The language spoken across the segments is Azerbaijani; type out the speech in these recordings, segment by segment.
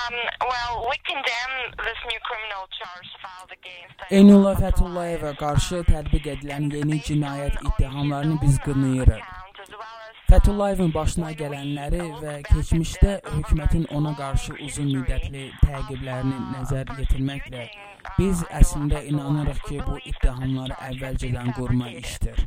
Eynullah Fətullayevə qarşı tətbiq edilən yeni cinayət ittihamlarını biz qınayırıq. Fətullayevin başına gələnləri və keçmişdə hökumətin ona qarşı uzun müddətli təqiblərini nəzər yetirməklə biz əslində inanırıq ki, bu ittihamlar əvvəlcədən qurma işdir.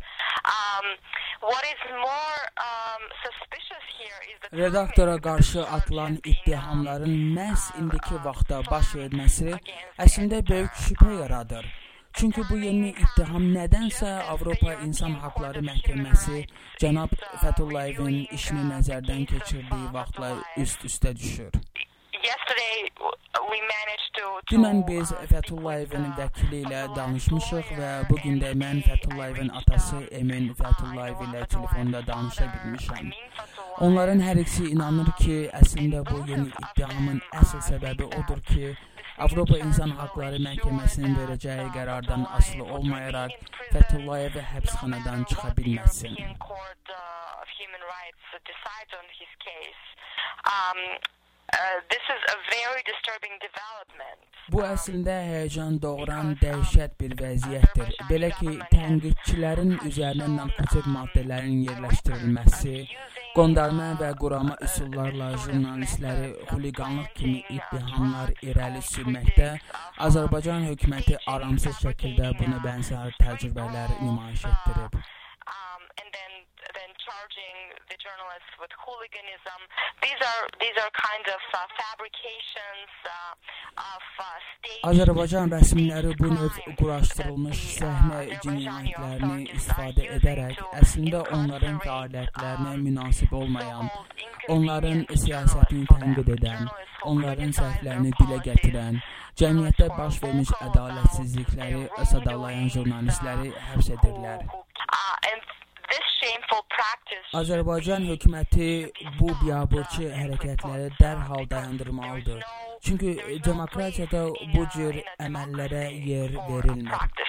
Redaktora qarşı atılan ittihamların məhz indiki vaxtda baş verməsi əslində böyük şübhə yaradır. Çünki bu yeni ittiham nədənsə Avropa İnsan Haqları Məhkəməsi cənab Fətullayevin işini nəzərdən keçirdiyi vaxtla üst-üstə düşür. Dünən biz Fətullayevin vəkili ilə danışmışıq və bugün də mən Fətullayevin atası Emin Fətullayev ilə telefonda danışa bilmişəm. Onların hər ikisi inanır ki, əslində bu yeni ittihamın əsl səbəbi odur ki, Avropa İnsan Haqları Məhkəməsinin verəcəyi qərardan asılı olmayaraq Fətullayevi həbsxanadan çıxa bilməsin. Bu əslində həyəcan doğuran dəhşət bir vəziyyətdir. Belə ki, tənqidçilərin üzərinə narkotik maddələrin yerləşdirilməsi, qondarma və qurama üsullarla jurnalistləri xuliqanlıq kimi ittihamlar irəli sürməkdə Azərbaycan hökuməti aramsız şəkildə buna bənzər təcrübələr nümayiş etdirib. Azərbaycan rəsmiləri bu növ quraşdırılmış səhnə cinayətlərini istifadə edərək əslində onların fəaliyyətlərinə münasib olmayan, onların siyasətini tənqid edən, onların səhvlərini dilə gətirən, cəmiyyətdə baş vermiş ədalətsizlikləri sadalayan jurnalistləri həbs edirlər. Azərbaycan hökuməti bu biabırçı hərəkətləri dərhal dayandırmalıdır. Çünki demokratiyada bu cür əməllərə yer verilmir.